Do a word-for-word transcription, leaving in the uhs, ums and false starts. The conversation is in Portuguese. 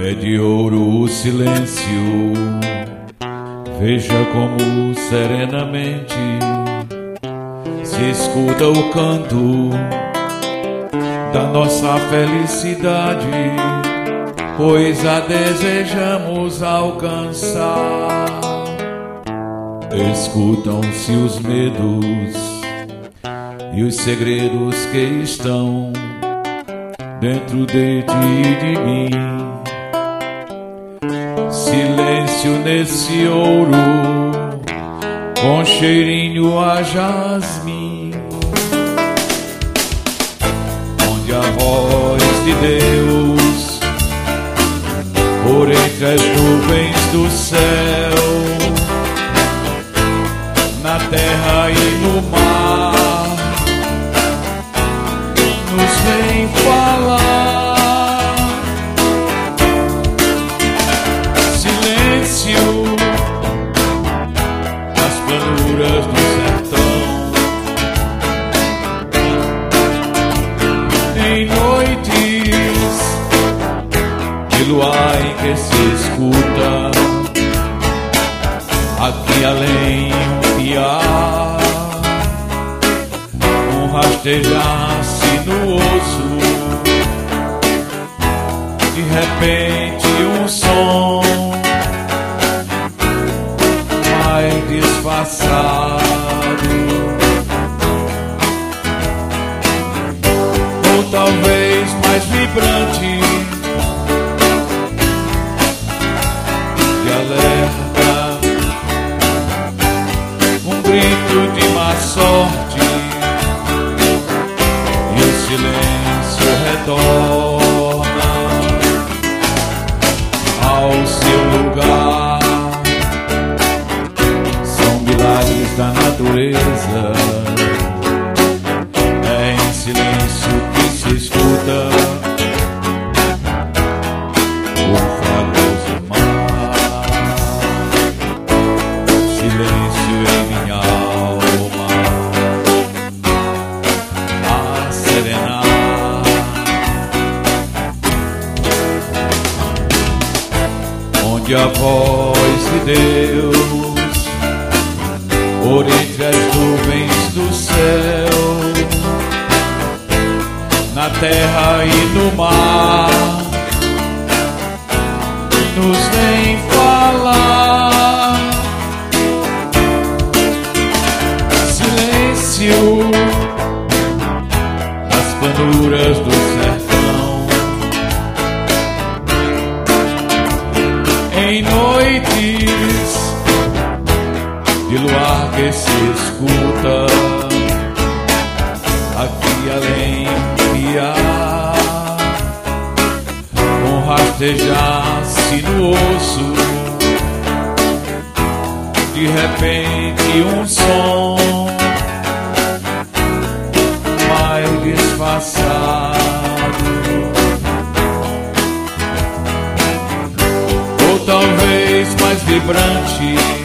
É de ouro o silêncio, veja como serenamente se escuta o canto da nossa felicidade, pois a desejamos alcançar. Escutam-se os medos e os segredos que estão dentro de ti e de mim. Silêncio nesse ouro, com cheirinho a jasmim, onde a voz de Deus, por entre as nuvens do céu, na terra e no mar, nos vem falar. Silêncio nas planuras do sertão, em noites de luar em que se escuta aqui além um piar, um rastejar-se no osso, de repente um som mais disfarçado, ou talvez mais vibrante, de alerta, um grito de má sorte, e o silêncio retorna ao seu lugar. São milagres da natureza, é em silêncio que se escuta o famoso mar. Silêncio em minha alma a serenar, onde a voz de Deus, por entre as nuvens do céu, na terra e no mar, nos vem falar. Silêncio nas planuras do sertão, em noites de luar que se escuta aqui além piar, um rastejar-se no osso, de repente um som mais disfarçado, ou talvez mais vibrante,